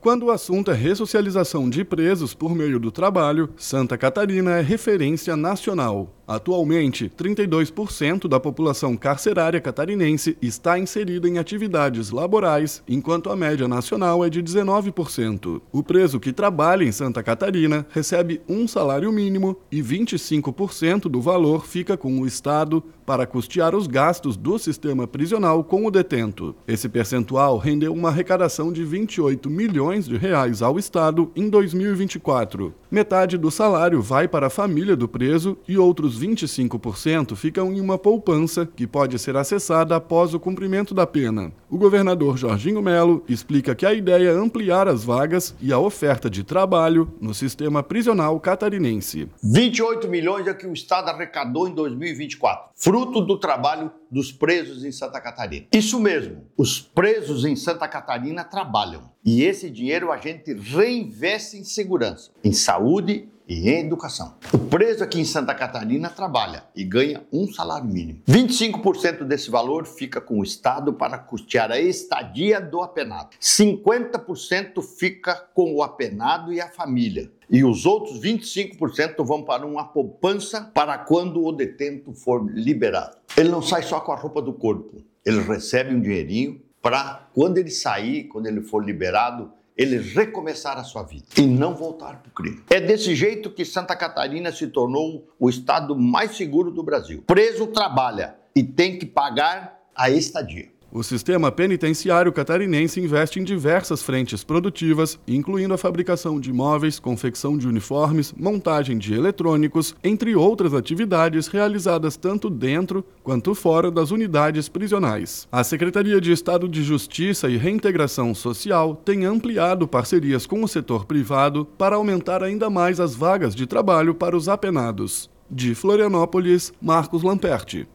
Quando o assunto é ressocialização de presos por meio do trabalho, Santa Catarina é referência nacional. Atualmente, 32% da população carcerária catarinense está inserida em atividades laborais, enquanto a média nacional é de 19%. O preso que trabalha em Santa Catarina recebe um salário mínimo e 25% do valor fica com o Estado para custear os gastos do sistema prisional com o detento. Esse percentual rendeu uma arrecadação de 28 milhões de reais ao Estado em 2024. Metade do salário vai para a família do preso e outros 25% ficam em uma poupança que pode ser acessada após o cumprimento da pena. O governador Jorginho Melo explica que a ideia é ampliar as vagas e a oferta de trabalho no sistema prisional catarinense. 28 milhões é que o Estado arrecadou em 2024, fruto do trabalho dos presos em Santa Catarina. Isso mesmo, os presos em Santa Catarina trabalham e esse dinheiro a gente reinveste em segurança, em saúde e em educação. O preso aqui em Santa Catarina trabalha e ganha um salário mínimo. 25% desse valor fica com o Estado para custear a estadia do apenado. 50% fica com o apenado e a família. E os outros 25% vão para uma poupança para quando o detento for liberado. Ele não sai só com a roupa do corpo. Ele recebe um dinheirinho para quando ele sair, quando ele for liberado, ele recomeçar a sua vida e não voltar para o crime. É desse jeito que Santa Catarina se tornou o estado mais seguro do Brasil. Preso trabalha e tem que pagar a estadia. O sistema penitenciário catarinense investe em diversas frentes produtivas, incluindo a fabricação de móveis, confecção de uniformes, montagem de eletrônicos, entre outras atividades realizadas tanto dentro quanto fora das unidades prisionais. A Secretaria de Estado de Justiça e Reintegração Social tem ampliado parcerias com o setor privado para aumentar ainda mais as vagas de trabalho para os apenados. De Florianópolis, Marcos Lamperti.